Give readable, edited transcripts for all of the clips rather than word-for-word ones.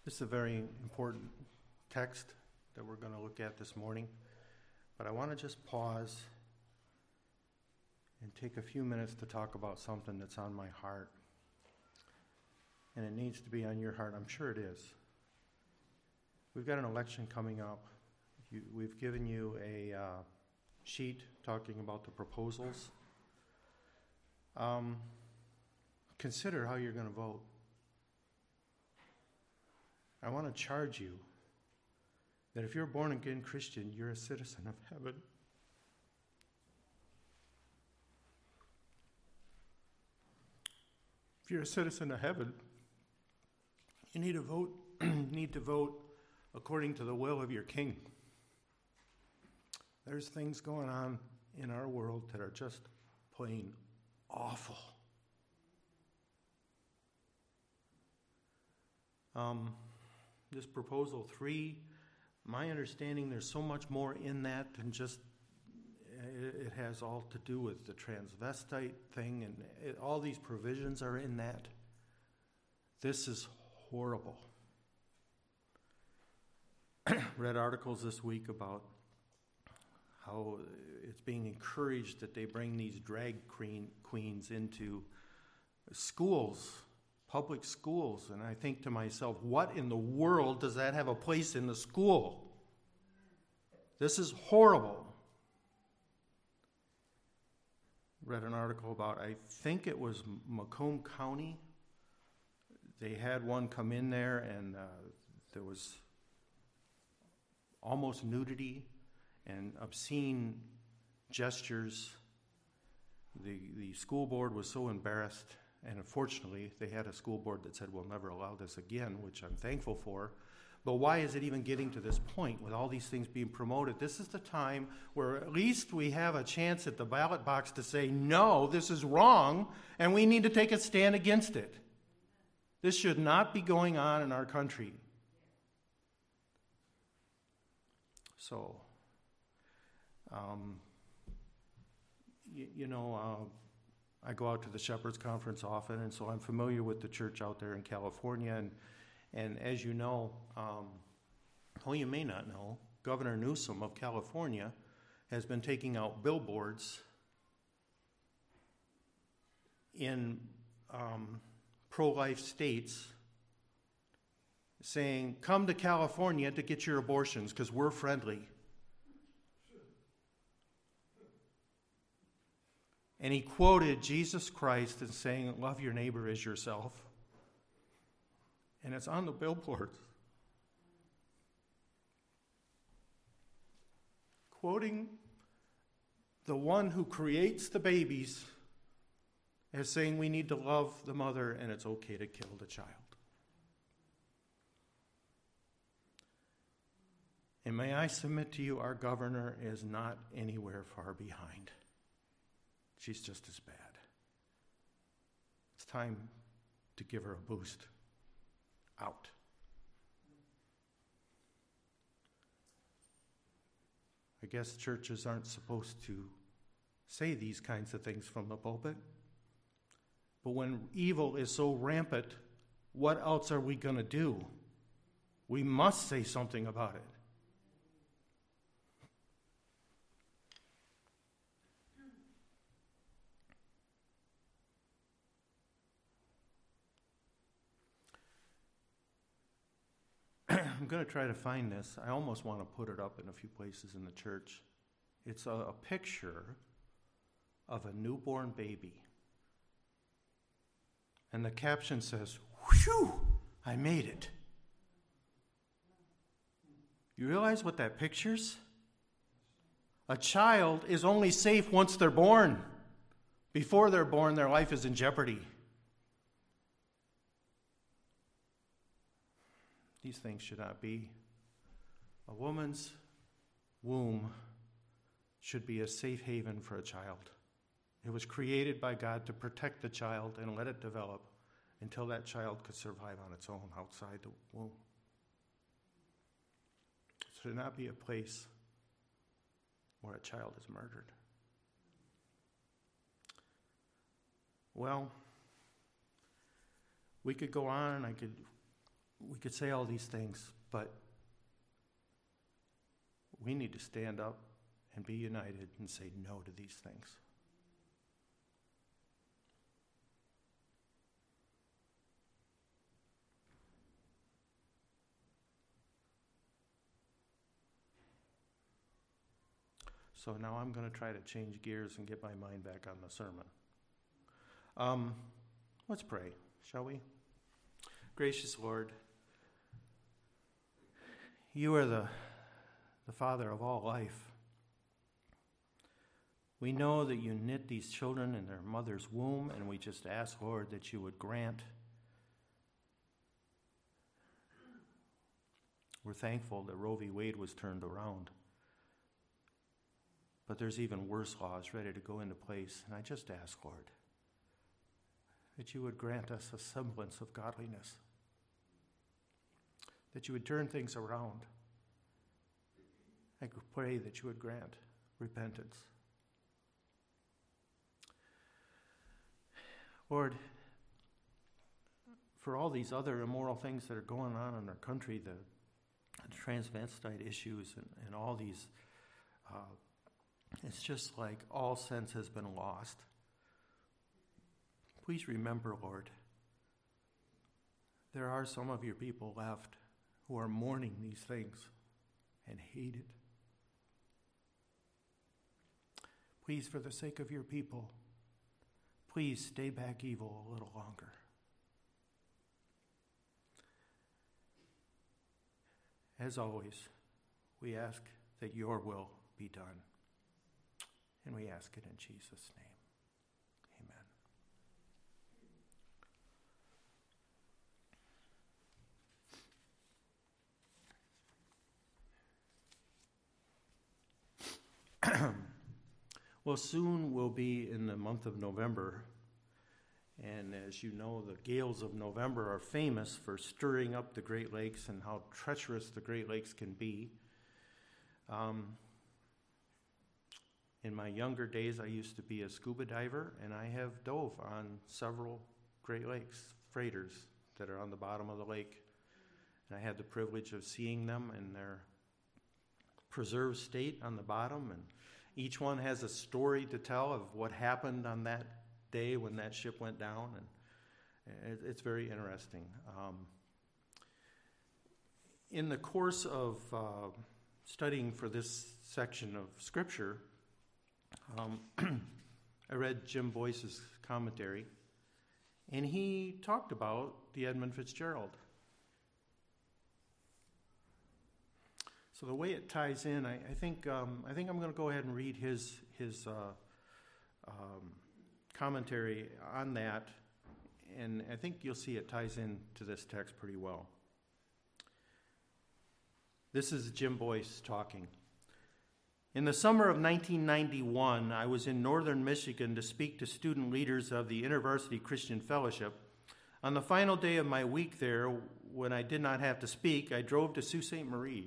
This is a very important text that we're going to look at this morning, but I want to just pause and take a few minutes to talk about something that's on my heart. And it needs to be on your heart. I'm sure it is. We've got an election coming up. We've given you a sheet talking about the proposals. Consider how you're going to vote. I want to charge you that if you're a born-again Christian, you're a citizen of heaven. If you're a citizen of heaven, you need to vote. Need to vote according to the will of your King. There's things going on in our world that are just plain awful. This proposal 3, my understanding, there's so much more in that than just, it has all to do with the transvestite thing, and all these provisions are in that. This is horrible. Read articles this week about how it's being encouraged that they bring these drag queens into schools, public schools, and I think to myself, what in the world does that have a place in the school? This is horrible. Read an article about, I think it was Macomb County. They had one come in there, and there was almost nudity and obscene gestures. The school board was so embarrassed, and unfortunately, they had a school board that said, we'll never allow this again, which I'm thankful for. But why is it even getting to this point with all these things being promoted? This is the time where at least we have a chance at the ballot box to say, no, this is wrong, and we need to take a stand against it. This should not be going on in our country. So, I go out to the Shepherd's Conference often, and so I'm familiar with the church out there in California. And as you know, you may not know, Governor Newsom of California has been taking out billboards in pro-life states saying, come to California to get your abortions because we're friendly. And he quoted Jesus Christ as saying, love your neighbor as yourself. And it's on the billboards. Quoting the one who creates the babies as saying we need to love the mother and it's okay to kill the child. And may I submit to you, our governor is not anywhere far behind. She's just as bad. It's time to give her a boost. Out. I guess churches aren't supposed to say these kinds of things from the pulpit. But when evil is so rampant, what else are we going to do? We must say something about it. I'm going to try to find this. I almost want to put it up in a few places in the church. It's a picture of a newborn baby. And the caption says, whew, I made it. You realize what that picture's? A child is only safe once they're born. Before they're born, their life is in jeopardy. These things should not be. A woman's womb should be a safe haven for a child. It was created by God to protect the child and let it develop until that child could survive on its own outside the womb. It should not be a place where a child is murdered. Well, we could go on and I could we could say all these things, but we need to stand up and be united and say no to these things. So now I'm going to try to change gears and get my mind back on the sermon. Let's pray, shall we? Gracious Lord, you are the Father of all life. We know that you knit these children in their mother's womb, and we just ask, Lord, that you would grant. We're thankful that Roe v. Wade was turned around. But there's even worse laws ready to go into place. And I just ask, Lord, that you would grant us a semblance of godliness, that you would turn things around. I pray that you would grant repentance. Lord, for all these other immoral things that are going on in our country, the transvestite issues and all these, it's just like all sense has been lost. Please remember, Lord, there are some of your people left who are mourning these things and hate it. Please, for the sake of your people, please stay back evil a little longer. As always, we ask that your will be done. And we ask it in Jesus' name. Amen. Well, soon we'll be in the month of November. And as you know, the gales of November are famous for stirring up the Great Lakes and how treacherous the Great Lakes can be. In my younger days, I used to be a scuba diver, and I have dove on several Great Lakes freighters that are on the bottom of the lake. And I had the privilege of seeing them in their preserved state on the bottom, and each one has a story to tell of what happened on that day when that ship went down, and it's very interesting. In the course of studying for this section of Scripture, I read Jim Boyce's commentary, and he talked about the Edmund Fitzgerald. So the way it ties in, I think I'm going to go ahead and read his commentary on that, and I think you'll see it ties in to this text pretty well. This is Jim Boyce talking. In the summer of 1991, I was in northern Michigan to speak to student leaders of the InterVarsity Christian Fellowship. On the final day of my week there, when I did not have to speak, I drove to Sault Ste. Marie.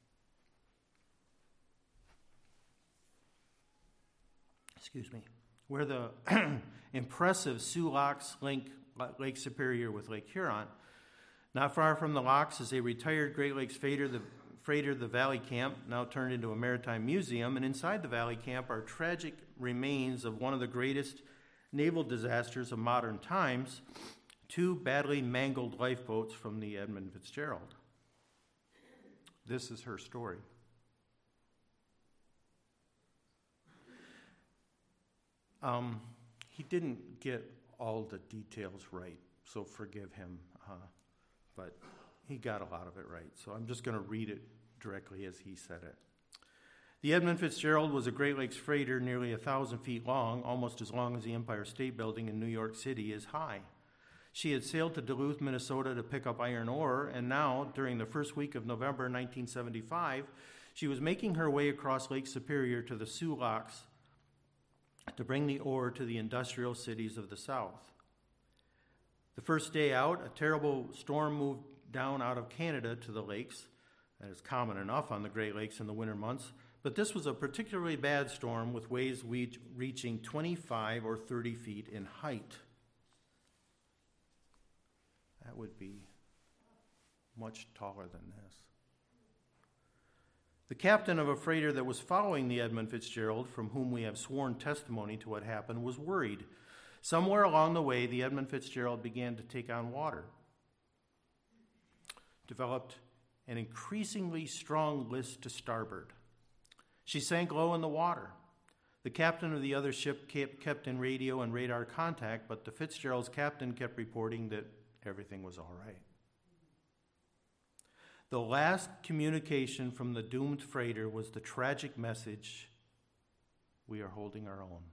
Where the impressive Sioux Locks link Lake Superior with Lake Huron. Not far from the locks is a retired Great Lakes freighter, the Valley Camp, now turned into a maritime museum, and inside the Valley Camp are tragic remains of one of the greatest naval disasters of modern times, 2 badly mangled lifeboats from the Edmund Fitzgerald. This is her story. He didn't get all the details right, so forgive him, but he got a lot of it right. So I'm just going to read it directly as he said it. The Edmund Fitzgerald was a Great Lakes freighter nearly 1,000 feet long, almost as long as the Empire State Building in New York City is high. She had sailed to Duluth, Minnesota to pick up iron ore, and now, during the first week of November 1975, she was making her way across Lake Superior to the Sioux Locks to bring the ore to the industrial cities of the South. The first day out, a terrible storm moved down out of Canada to the lakes. That is common enough on the Great Lakes in the winter months, but this was a particularly bad storm with waves reaching 25 or 30 feet in height. That would be much taller than this. The captain of a freighter that was following the Edmund Fitzgerald, from whom we have sworn testimony to what happened, was worried. Somewhere along the way, the Edmund Fitzgerald began to take on water, developed an increasingly strong list to starboard. She sank low in the water. The captain of the other ship kept in radio and radar contact, but the Fitzgerald's captain kept reporting that everything was all right. The last communication from the doomed freighter was the tragic message, "We are holding our own."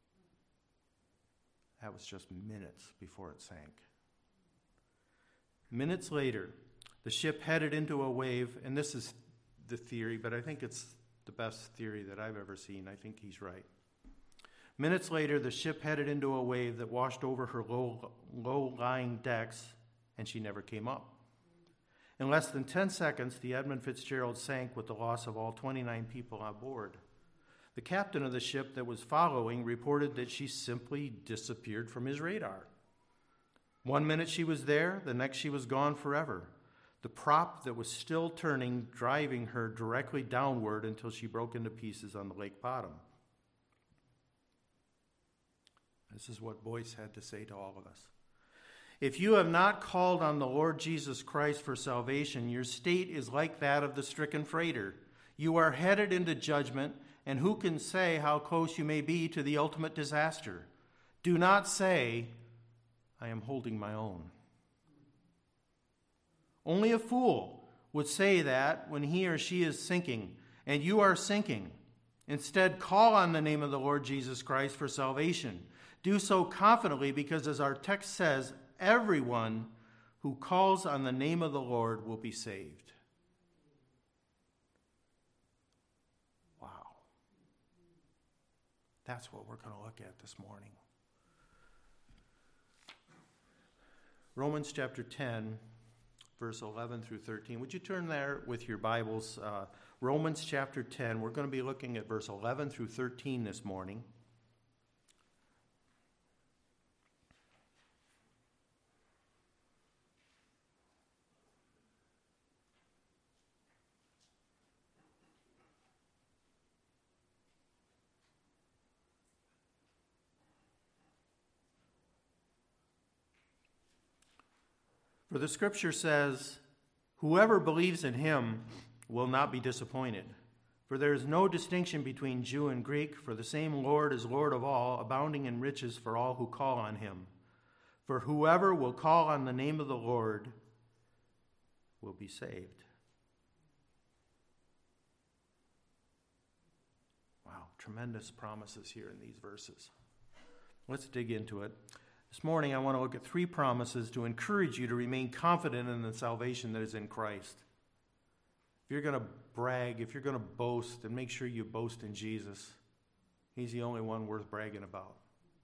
That was just minutes before it sank. Minutes later, the ship headed into a wave, and this is the theory, but I think it's the best theory that I've ever seen. I think he's right. Minutes later, the ship headed into a wave that washed over her low-lying decks, and she never came up. In less than 10 seconds, the Edmund Fitzgerald sank with the loss of all 29 people on board. The captain of the ship that was following reported that she simply disappeared from his radar. 1 minute she was there, the next she was gone forever. The prop that was still turning, driving her directly downward until she broke into pieces on the lake bottom. This is what Boyce had to say to all of us. If you have not called on the Lord Jesus Christ for salvation, your state is like that of the stricken freighter. You are headed into judgment, and who can say how close you may be to the ultimate disaster? Do not say, "I am holding my own." Only a fool would say that when he or she is sinking, and you are sinking. Instead, call on the name of the Lord Jesus Christ for salvation. Do so confidently because, as our text says, everyone who calls on the name of the Lord will be saved. Wow. That's what we're going to look at this morning. Romans chapter 10, verse 11 through 13. Would you turn there with your Bibles? Romans chapter 10. We're going to be looking at verse 11 through 13 this morning. For the scripture says, "Whoever believes in him will not be disappointed. For there is no distinction between Jew and Greek, for the same Lord is Lord of all, abounding in riches for all who call on him. For whoever will call on the name of the Lord will be saved." Wow, tremendous promises here in these verses. Let's dig into it. This morning, I want to look at 3 promises to encourage you to remain confident in the salvation that is in Christ. If you're going to brag, if you're going to boast, then make sure you boast in Jesus. He's the only one worth bragging about.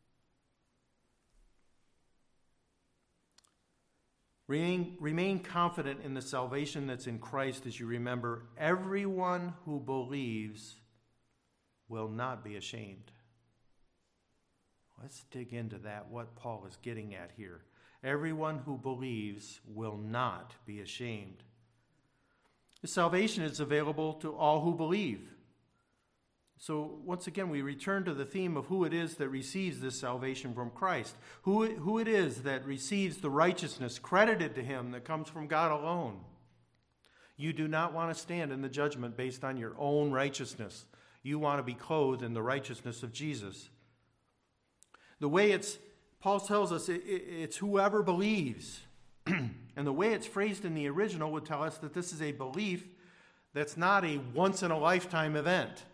Remain confident in the salvation that's in Christ as you remember, everyone who believes will not be ashamed. Let's dig into that, what Paul is getting at here. Everyone who believes will not be ashamed. The salvation is available to all who believe. So once again, we return to the theme of who it is that receives this salvation from Christ. Who it is that receives the righteousness credited to him that comes from God alone. You do not want to stand in the judgment based on your own righteousness. You want to be clothed in the righteousness of Jesus. The way Paul tells us, it's whoever believes. And the way it's phrased in the original would tell us that this is a belief that's not a once-in-a-lifetime event,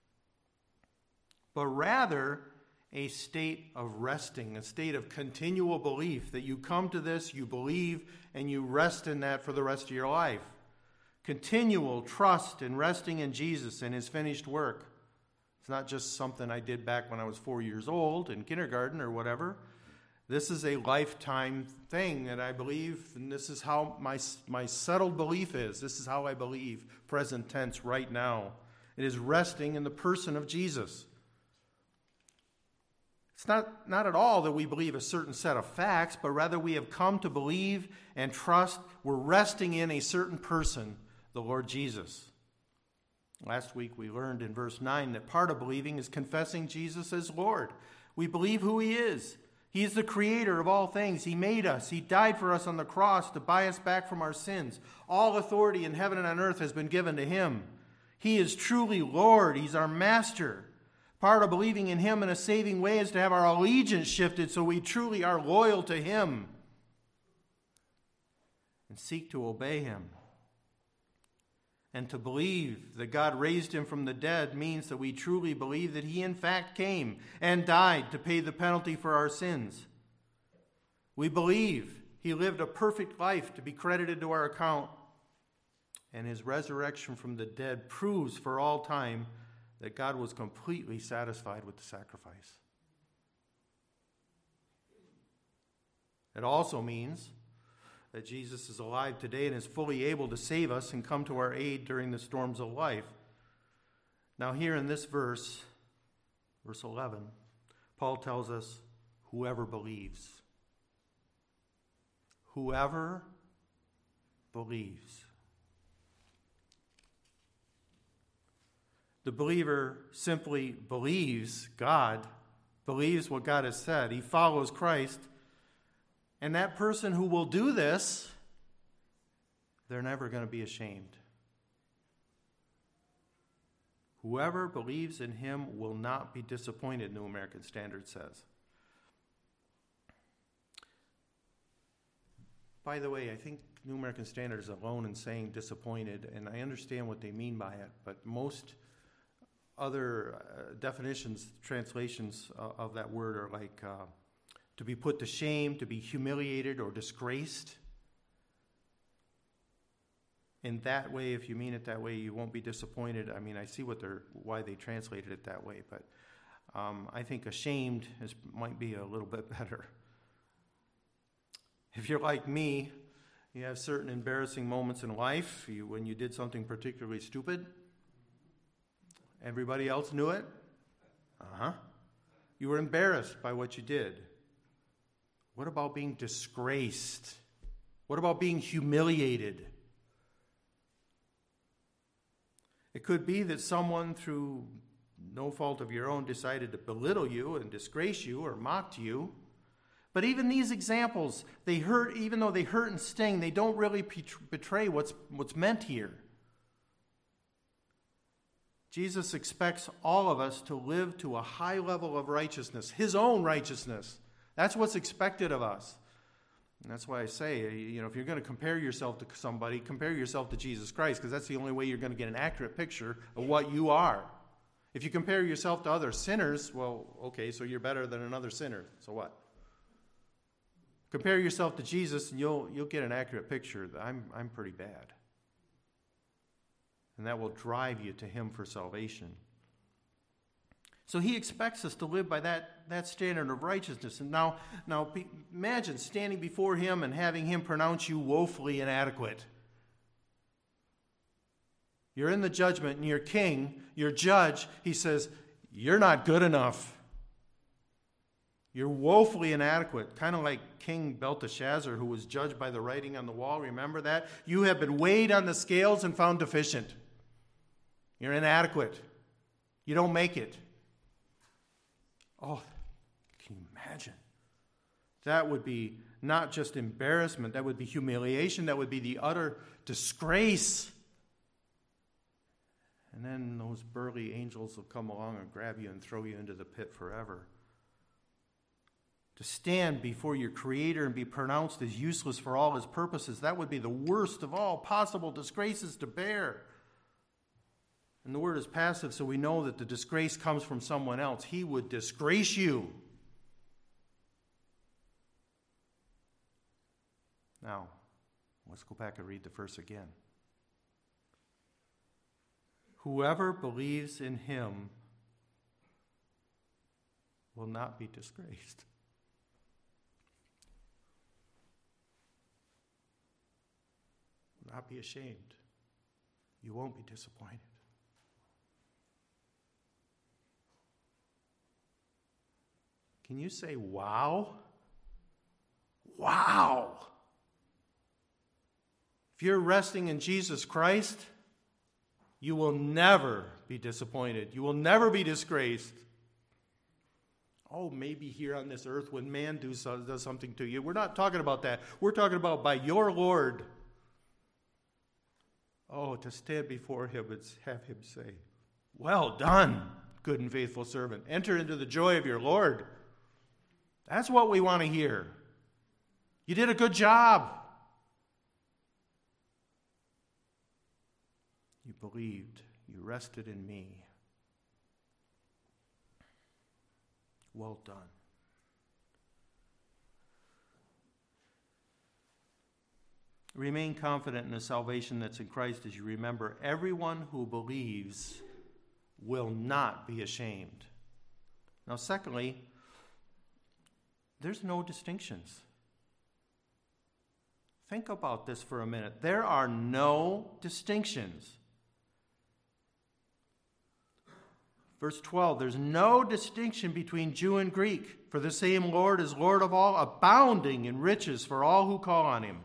but rather a state of resting, a state of continual belief, that you come to this, you believe, and you rest in that for the rest of your life. Continual trust and resting in Jesus and his finished work. It's not just something I did back when I was 4 years old in kindergarten or whatever. This is a lifetime thing that I believe, and this is how my settled belief is. This is how I believe, present tense, right now. It is resting in the person of Jesus. It's not at all that we believe a certain set of facts, but rather we have come to believe and trust. We're resting in a certain person, the Lord Jesus. Last week we learned in verse 9 that part of believing is confessing Jesus as Lord. We believe who he is. He is the creator of all things. He made us. He died for us on the cross to buy us back from our sins. All authority in heaven and on earth has been given to him. He is truly Lord. He's our master. Part of believing in him in a saving way is to have our allegiance shifted so we truly are loyal to him and seek to obey him. And to believe that God raised him from the dead means that we truly believe that he in fact came and died to pay the penalty for our sins. We believe he lived a perfect life to be credited to our account, and his resurrection from the dead proves for all time that God was completely satisfied with the sacrifice. It also means that Jesus is alive today and is fully able to save us and come to our aid during the storms of life. Now here in this verse 11, Paul tells us, whoever believes. Whoever believes. The believer simply believes God, believes what God has said. He follows Christ. And that person who will do this, they're never going to be ashamed. Whoever believes in him will not be disappointed, New American Standard says. By the way, I think New American Standard is alone in saying disappointed, and I understand what they mean by it, but most other definitions, translations of that word are like to be put to shame, to be humiliated or disgraced. In that way, if you mean it that way, you won't be disappointed. I mean, I see why they translated it that way, but I think ashamed might be a little bit better. If you're like me, you have certain embarrassing moments in life when you did something particularly stupid. Everybody else knew it. You were embarrassed by what you did. What about being disgraced? What about being humiliated? It could be that someone, through no fault of your own, decided to belittle you and disgrace you or mocked you. But even these examples, they hurt. Even though they hurt and sting, they don't really betray what's meant here. Jesus expects all of us to live to a high level of righteousness, his own righteousness. That's what's expected of us. And that's why I say, if you're going to compare yourself to somebody, compare yourself to Jesus Christ, because that's the only way you're going to get an accurate picture of what you are. If you compare yourself to other sinners, well, okay, so you're better than another sinner. So what? Compare yourself to Jesus, and you'll get an accurate picture that I'm pretty bad. And that will drive you to him for salvation. So he expects us to live by that standard of righteousness. And now imagine standing before him and having him pronounce you woefully inadequate. You're in the judgment, and your king, your judge, he says, you're not good enough. You're woefully inadequate, kind of like King Belteshazzar, who was judged by the writing on the wall. Remember that? You have been weighed on the scales and found deficient. You're inadequate. You don't make it. Oh, can you imagine? That would be not just embarrassment. That would be humiliation. That would be the utter disgrace. And then those burly angels will come along and grab you and throw you into the pit forever. To stand before your Creator and be pronounced as useless for all his purposes, that would be the worst of all possible disgraces to bear. And the word is passive, so we know that the disgrace comes from someone else. He would disgrace you. Now, let's go back and read the verse again. Whoever believes in him will not be disgraced. Will not be ashamed. You won't be disappointed. Can you say, wow? Wow! If you're resting in Jesus Christ, you will never be disappointed. You will never be disgraced. Oh, maybe here on this earth when man does something to you. We're not talking about that. We're talking about by your Lord. Oh, to stand before him and have him say, well done, good and faithful servant. Enter into the joy of your Lord. That's what we want to hear. You did a good job. You believed. You rested in me. Well done. Remain confident in the salvation that's in Christ as you remember everyone who believes will not be ashamed. Now, secondly, there's no distinctions. Think about this for a minute. There are no distinctions. Verse 12, there's no distinction between Jew and Greek, for the same Lord is Lord of all, abounding in riches for all who call on him.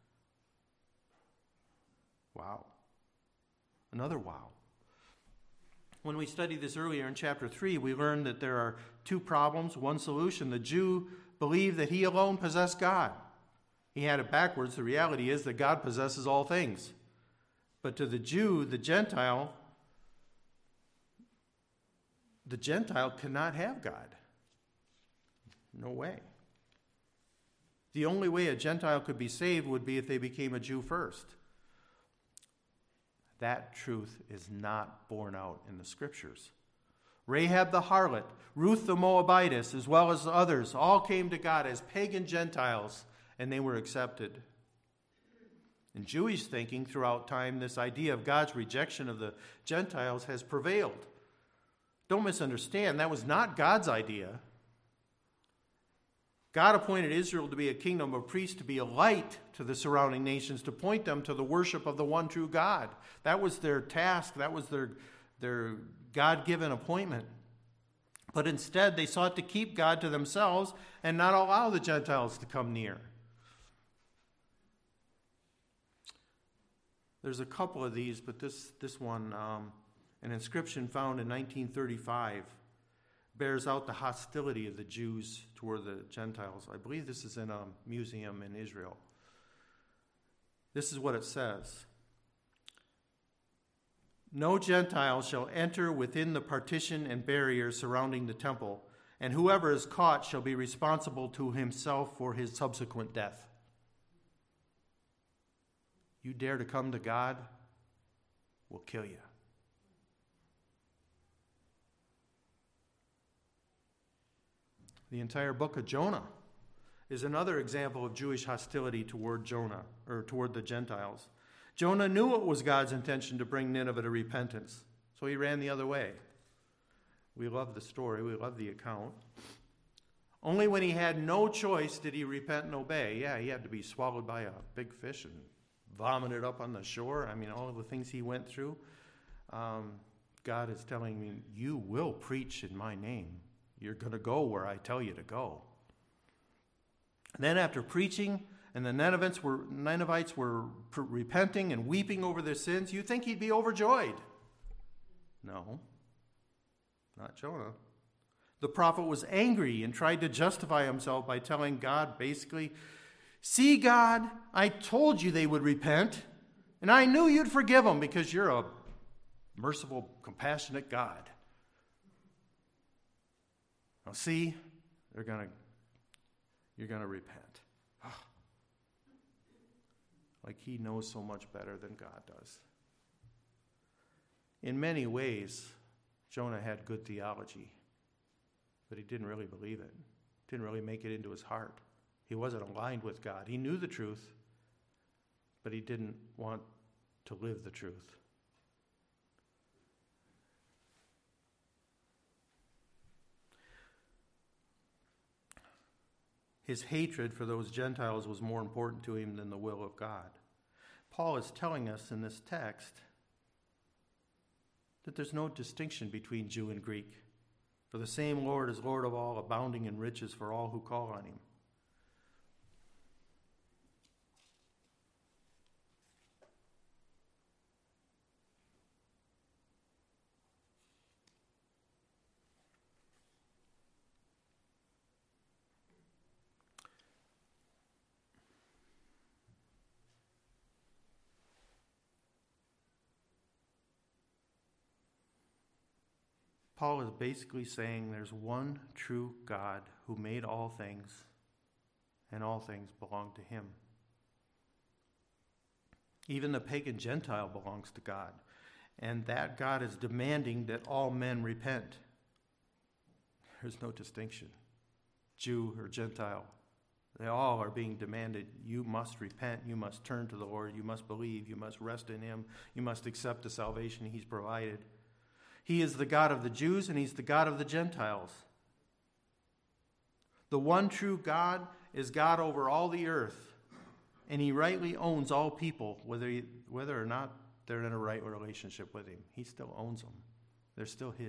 Wow. Another wow. When we studied this earlier in chapter 3, we learned that there are two problems, one solution. The Jew believed that he alone possessed God. He had it backwards. The reality is that God possesses all things. But to the Jew, the Gentile cannot have God. No way. The only way a Gentile could be saved would be if they became a Jew first. That truth is not borne out in the Scriptures. Rahab the harlot, Ruth the Moabitess, as well as others, all came to God as pagan Gentiles, and they were accepted. In Jewish thinking throughout time, this idea of God's rejection of the Gentiles has prevailed. Don't misunderstand, that was not God's idea. God appointed Israel to be a kingdom of priests, to be a light to the surrounding nations, to point them to the worship of the one true God. That was their task. That was their God-given appointment. But instead, they sought to keep God to themselves and not allow the Gentiles to come near. There's a couple of these, but this one, an inscription found in 1935, bears out the hostility of the Jews toward the Gentiles. I believe this is in a museum in Israel. This is what it says. No Gentile shall enter within the partition and barrier surrounding the temple, and whoever is caught shall be responsible to himself for his subsequent death. You dare to come to God, we'll kill you. The entire book of Jonah is another example of Jewish hostility toward Jonah, or toward the Gentiles. Jonah knew it was God's intention to bring Nineveh to repentance, so he ran the other way. We love the story, we love the account. Only when he had no choice did he repent and obey. Yeah, he had to be swallowed by a big fish and vomited up on the shore. I mean, all of the things he went through. God is telling me, you will preach in my name. You're going to go where I tell you to go. And then after preaching, and the Ninevites were repenting and weeping over their sins, you'd think he'd be overjoyed. No, not Jonah. The prophet was angry and tried to justify himself by telling God basically, see, God, I told you they would repent, and I knew you'd forgive them because you're a merciful, compassionate God. Now see, you're going to repent. Like he knows so much better than God does. In many ways, Jonah had good theology, but he didn't really believe it. Didn't really make it into his heart. He wasn't aligned with God. He knew the truth, but he didn't want to live the truth. His hatred for those Gentiles was more important to him than the will of God. Paul is telling us in this text that there's no distinction between Jew and Greek. For the same Lord is Lord of all, abounding in riches for all who call on him. Paul is basically saying there's one true God who made all things, and all things belong to him. Even the pagan Gentile belongs to God, and that God is demanding that all men repent. There's no distinction, Jew or Gentile. They all are being demanded, you must repent, you must turn to the Lord, you must believe, you must rest in him, you must accept the salvation he's provided. He is the God of the Jews, and he's the God of the Gentiles. The one true God is God over all the earth, and he rightly owns all people, whether or not they're in a right relationship with him. He still owns them. They're still his.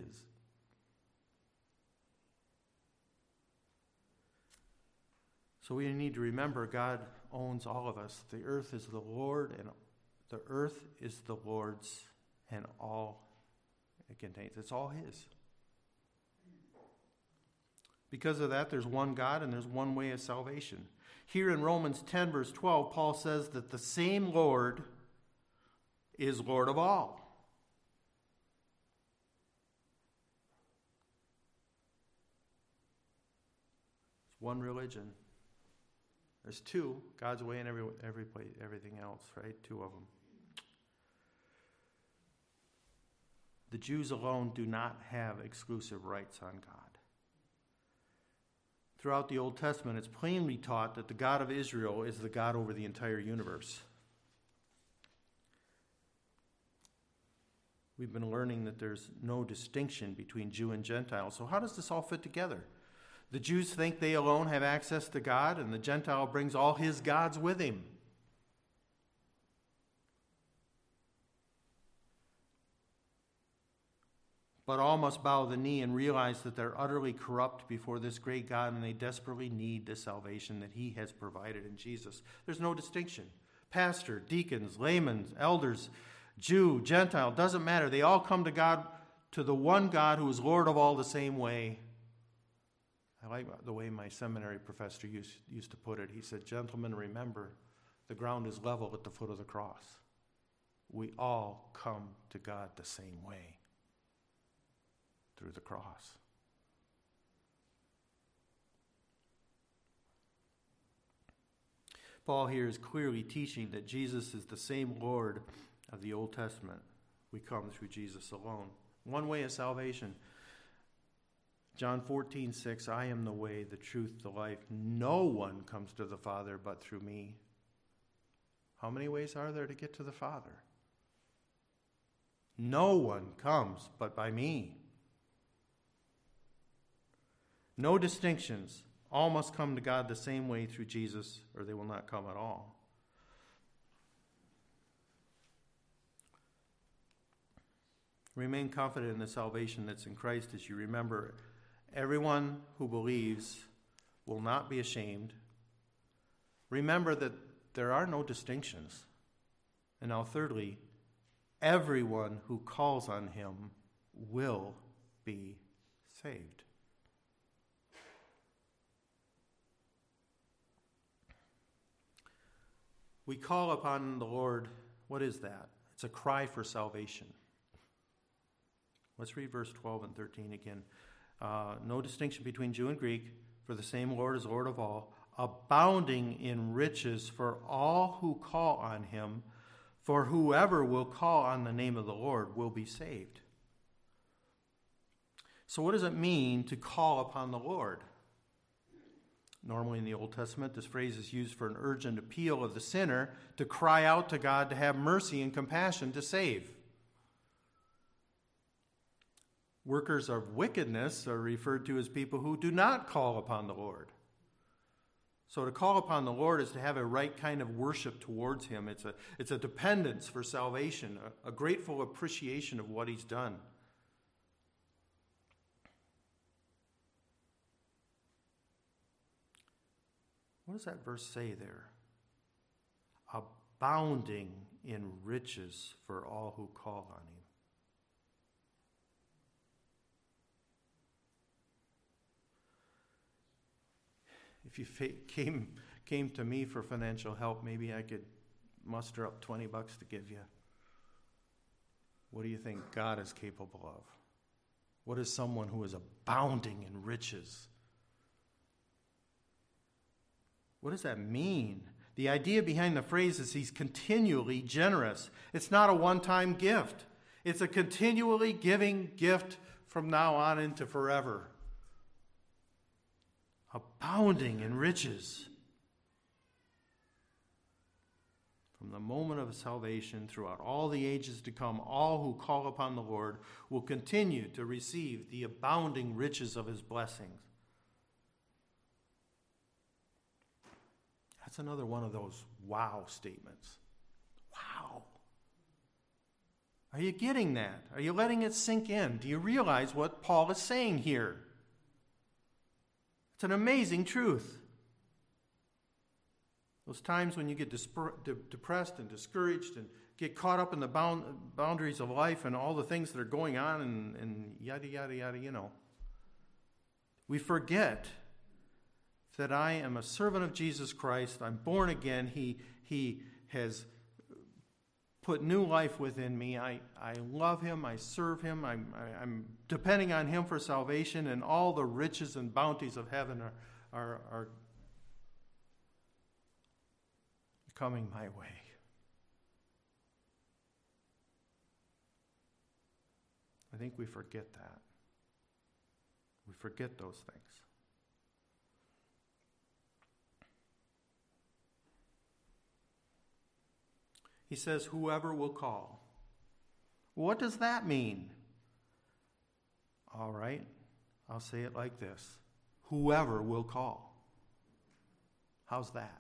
So we need to remember God owns all of us. The earth is the Lord, and the earth is the Lord's, and all it contains. It's all his. Because of that, there's one God and there's one way of salvation. Here in Romans 10, verse 12, Paul says that the same Lord is Lord of all. It's one religion. There's two, God's way and everything else, right? Two of them. The Jews alone do not have exclusive rights on God. Throughout the Old Testament, it's plainly taught that the God of Israel is the God over the entire universe. We've been learning that there's no distinction between Jew and Gentile. So how does this all fit together? The Jews think they alone have access to God, and the Gentile brings all his gods with him. But all must bow the knee and realize that they're utterly corrupt before this great God, and they desperately need the salvation that he has provided in Jesus. There's no distinction. Pastor, deacons, laymen, elders, Jew, Gentile, doesn't matter. They all come to God, to the one God who is Lord of all, the same way. I like the way my seminary professor used to put it. He said, "Gentlemen, remember, the ground is level at the foot of the cross. We all come to God the same way. Through the cross." Paul here is clearly teaching that Jesus is the same Lord of the Old Testament. We come through Jesus alone. One way of salvation. John 14:6, "I am the way, the truth, the life. No one comes to the Father but through me." How many ways are there to get to the Father? No one comes but by me. No distinctions. All must come to God the same way through Jesus, or they will not come at all. Remain confident in the salvation that's in Christ as you remember everyone who believes will not be ashamed. Remember that there are no distinctions. And now thirdly, everyone who calls on him will be saved. We call upon the Lord. What is that? It's a cry for salvation. Let's read verse 12 and 13 again. No distinction between Jew and Greek, for the same Lord is Lord of all, abounding in riches for all who call on him, for whoever will call on the name of the Lord will be saved. So what does it mean to call upon the Lord? Normally in the Old Testament, this phrase is used for an urgent appeal of the sinner to cry out to God to have mercy and compassion to save. Workers of wickedness are referred to as people who do not call upon the Lord. So to call upon the Lord is to have a right kind of worship towards him. It's a dependence for salvation, a grateful appreciation of what he's done. What does that verse say there? Abounding in riches for all who call on him. If you came to me for financial help, maybe I could muster up $20 to give you. What do you think God is capable of? What is someone who is abounding in riches? What does that mean? The idea behind the phrase is he's continually generous. It's not a one-time gift. It's a continually giving gift from now on into forever. Abounding in riches. From the moment of salvation throughout all the ages to come, all who call upon the Lord will continue to receive the abounding riches of his blessings. That's another one of those wow statements. Wow. Are you getting that? Are you letting it sink in? Do you realize what Paul is saying here? It's an amazing truth. Those times when you get depressed and discouraged and get caught up in the boundaries of life and all the things that are going on and yada, yada, yada, you know. We forget that I am a servant of Jesus Christ. I'm born again. He has put new life within me. I love him. I serve him. I'm depending on him for salvation, and all the riches and bounties of heaven are coming my way. I think we forget that. We forget those things. He says, whoever will call. What does that mean? All right, I'll say it like this. Whoever will call. How's that?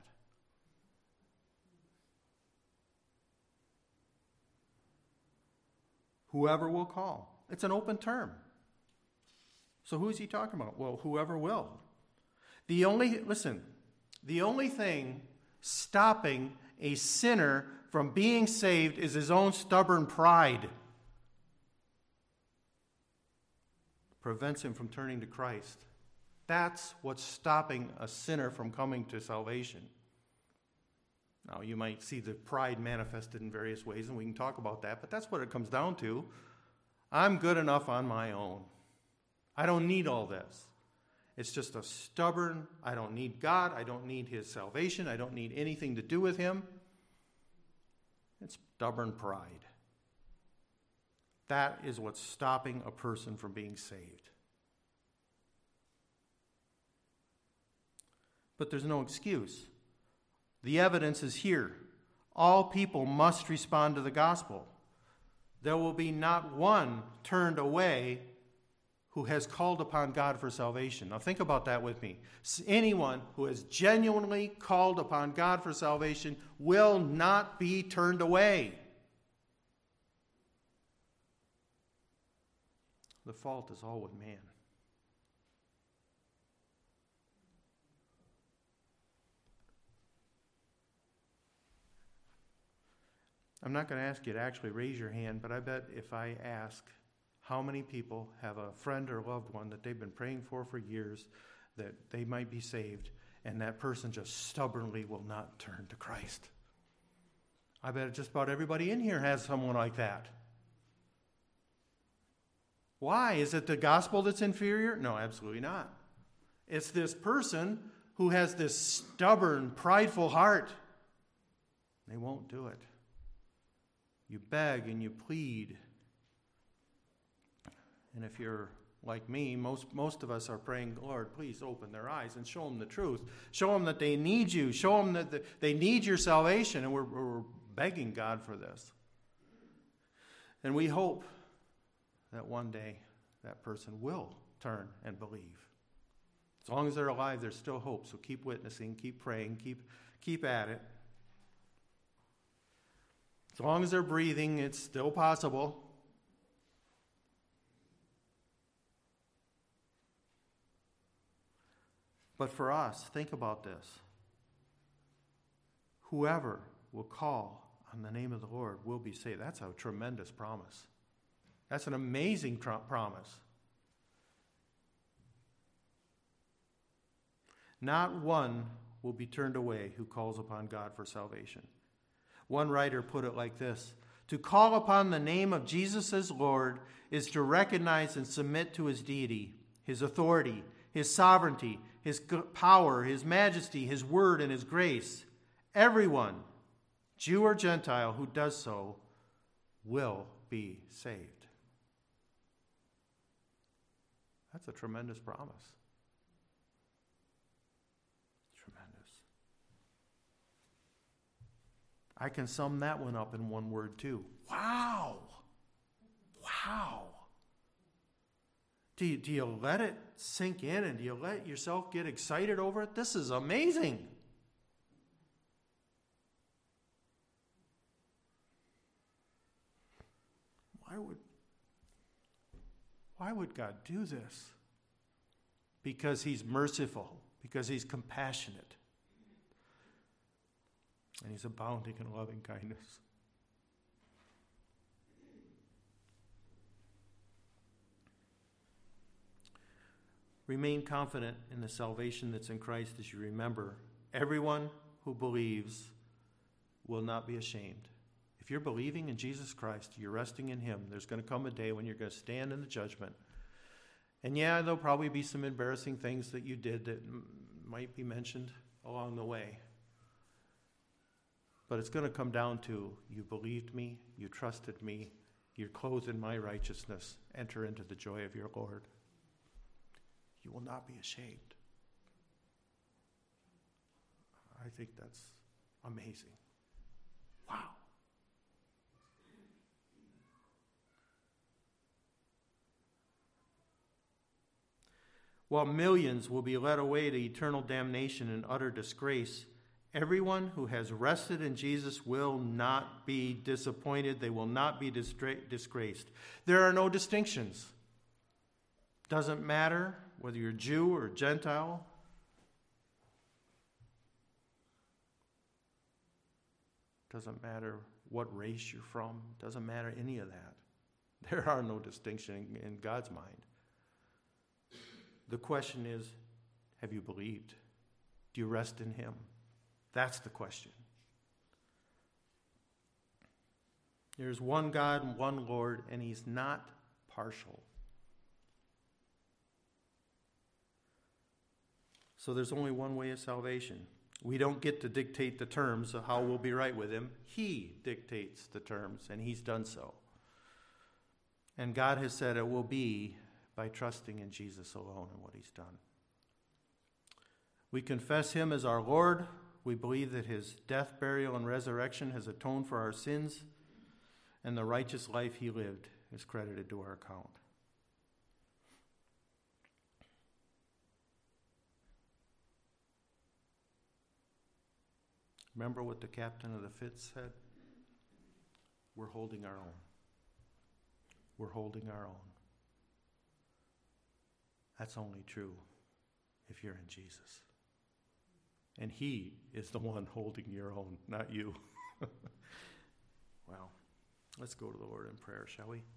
Whoever will call. It's an open term. So who is he talking about? Well, whoever will. The only thing stopping a sinner from being saved is his own stubborn pride. Prevents him from turning to Christ. That's what's stopping a sinner from coming to salvation. Now, you might see the pride manifested in various ways, and we can talk about that, but that's what it comes down to. I'm good enough on my own. I don't need all this. It's just a stubborn, I don't need God, I don't need his salvation, I don't need anything to do with him. It's stubborn pride. That is what's stopping a person from being saved. But there's no excuse. The evidence is here. All people must respond to the gospel. There will be not one turned away who has called upon God for salvation. Now think about that with me. Anyone who has genuinely called upon God for salvation will not be turned away. The fault is all with man. I'm not going to ask you to actually raise your hand, but I bet if I ask how many people have a friend or loved one that they've been praying for years that they might be saved, and that person just stubbornly will not turn to Christ. I bet just about everybody in here has someone like that. Why? Is it the gospel that's inferior? No, absolutely not. It's this person who has this stubborn, prideful heart. They won't do it. You beg and you plead. And if you're like me, most of us are praying, Lord, please open their eyes and show them the truth. Show them that they need you. Show them that they need your salvation. And we're begging God for this. And we hope that one day that person will turn and believe. As long as they're alive, there's still hope. So keep witnessing, keep praying, keep at it. As long as they're breathing, it's still possible. But for us, think about this. Whoever will call on the name of the Lord will be saved. That's a tremendous promise. That's an amazing promise. Not one will be turned away who calls upon God for salvation. One writer put it like this: to call upon the name of Jesus as Lord is to recognize and submit to his deity, his authority, his sovereignty, his power, his majesty, his word, and his grace. Everyone, Jew or Gentile, who does so will be saved. That's a tremendous promise. Tremendous. I can sum that one up in one word too. Wow. Wow. Do you let it sink in, and do you let yourself get excited over it? This is amazing. Why would God do this? Because he's merciful, because he's compassionate, and he's abounding in loving kindness. Remain confident in the salvation that's in Christ as you remember, everyone who believes will not be ashamed. If you're believing in Jesus Christ, you're resting in him, there's going to come a day when you're going to stand in the judgment. And yeah, there'll probably be some embarrassing things that you did that might be mentioned along the way. But it's going to come down to, you believed me, you trusted me, you're clothed in my righteousness. Enter into the joy of your Lord. You will not be ashamed. I think that's amazing. Wow. While millions will be led away to eternal damnation and utter disgrace, everyone who has rested in Jesus will not be disappointed. They will not be disgraced. There are no distinctions. Doesn't matter whether you're Jew or Gentile. Doesn't matter what race you're from. Doesn't matter any of that. There are no distinctions in God's mind. The question is, have you believed? Do you rest in him? That's the question. There's one God and one Lord, and he's not partial. So there's only one way of salvation. We don't get to dictate the terms of how we'll be right with him. He dictates the terms, and he's done so. And God has said it will be by trusting in Jesus alone and what he's done. We confess him as our Lord. We believe that his death, burial, and resurrection has atoned for our sins, and the righteous life he lived is credited to our account. Remember what the captain of the Fitz said? We're holding our own. We're holding our own. That's only true if you're in Jesus. And he is the one holding your own, not you. Well, let's go to the Lord in prayer, shall we?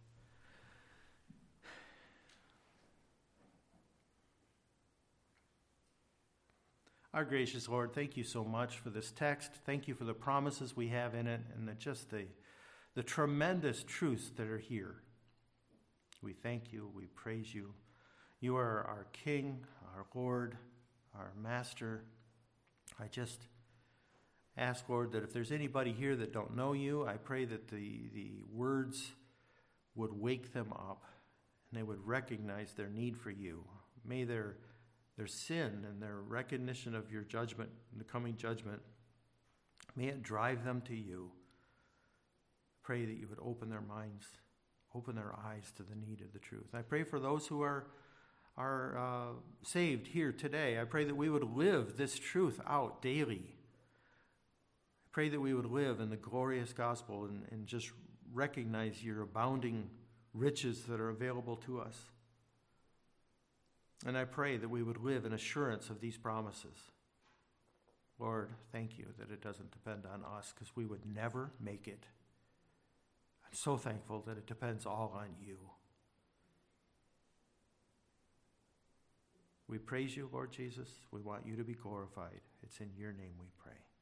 Our gracious Lord, thank you so much for this text. Thank you for the promises we have in it and the tremendous truths that are here. We thank you. We praise you. You are our King, our Lord, our Master. I just ask, Lord, that if there's anybody here that don't know you, I pray that the words would wake them up and they would recognize their need for you. May their sin and their recognition of your judgment, the coming judgment, may it drive them to you. Pray that you would open their minds, open their eyes to the need of the truth. I pray for those who are saved here today. I pray that we would live this truth out daily. I pray that we would live in the glorious gospel and just recognize your abounding riches that are available to us. And I pray that we would live in assurance of these promises. Lord, thank you that it doesn't depend on us, because we would never make it. I'm so thankful that it depends all on you. We praise you, Lord Jesus. We want you to be glorified. It's in your name we pray.